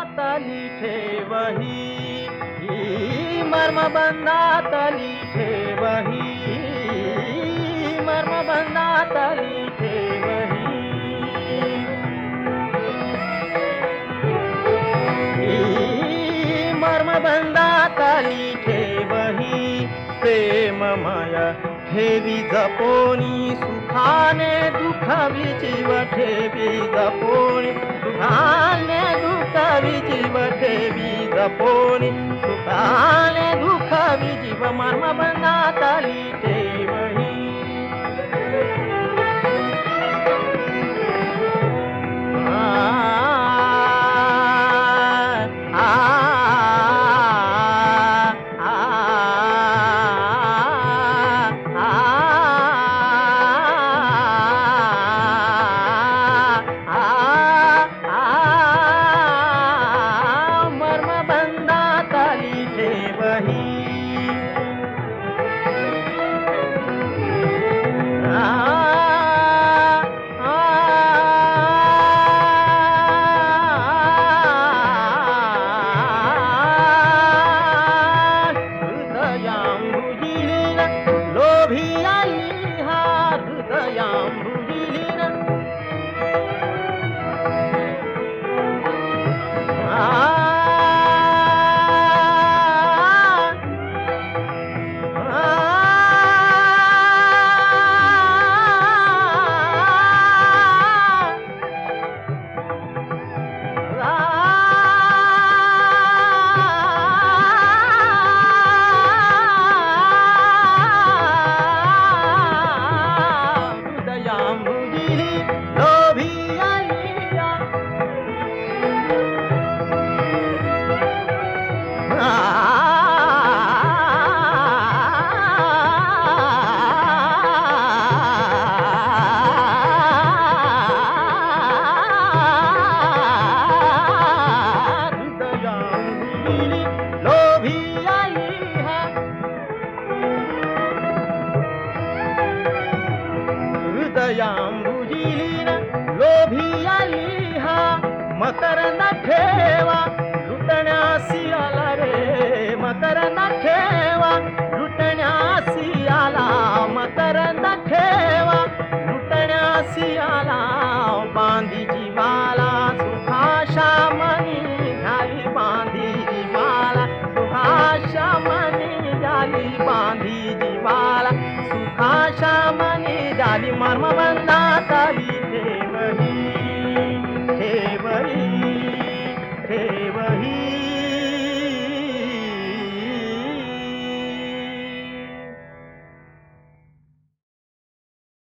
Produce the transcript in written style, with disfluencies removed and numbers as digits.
बंधातली ठेवही, मर्म बंधातली ठेवही, मर्म बंधातली ठेवही, मर्म बंधातली ठेवही. प्रेममय ठेवी जपोनी, सुखाने दुखावी जीव ठेवी जपोनी, सुखाने दुखावी जीव ठेवी जपोनी, सुखाने दुखावी जीव मर्म बंधातली ठेवही. हृदयांबुजीलीन लोभी आली हा, मकरंद ठेवा लुटण्यासी आला रे, मकरंद ठेवा लुटण्यासी आला, मकरंद ठेवा लुटण्यासी आला. बांधी जीवाला सुखाशा मनी झाली, बांधी जीवाला सुखाशा मनी झाली, बांधी जीवाला सुखाशा मनी झाली. मर्म